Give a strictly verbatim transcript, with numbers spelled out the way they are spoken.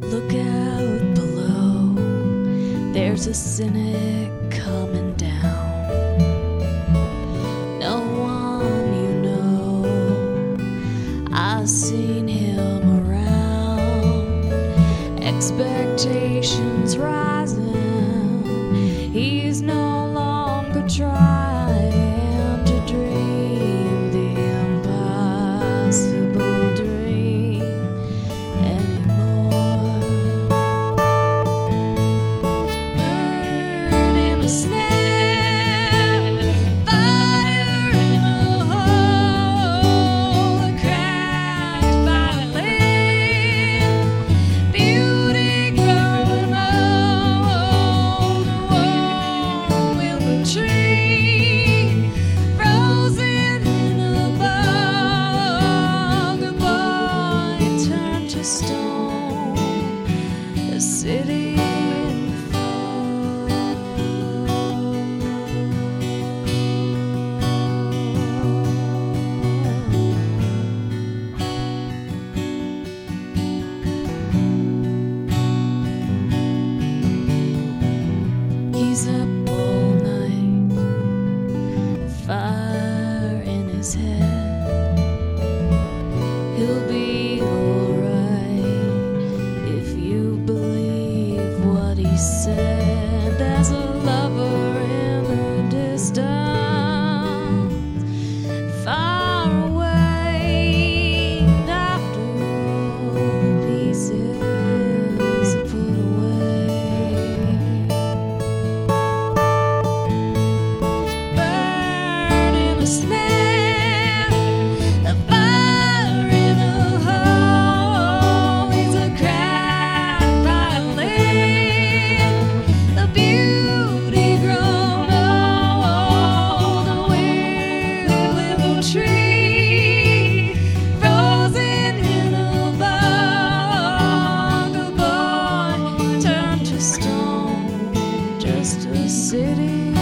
Look out below, there's a cynic coming down. No one you know, I've seen him around. Expectations rising, he's no longer trying to dream the impossible dream anymore. Bird in a snare, fire in a hole, cracked violin, beauty growing old, warm in the tree, frozen in a bog. A boy turned to stone, a city in He's up all night, fire in his head. He'll be alright if you believe what he said. There's a lover in the distance, far away, and after all the pieces are put away. Bird in a snare, a fire in a hole. He's a cracked violin, a beauty grown old, a willow tree, frozen in a bog. A boy turned to stone, just a city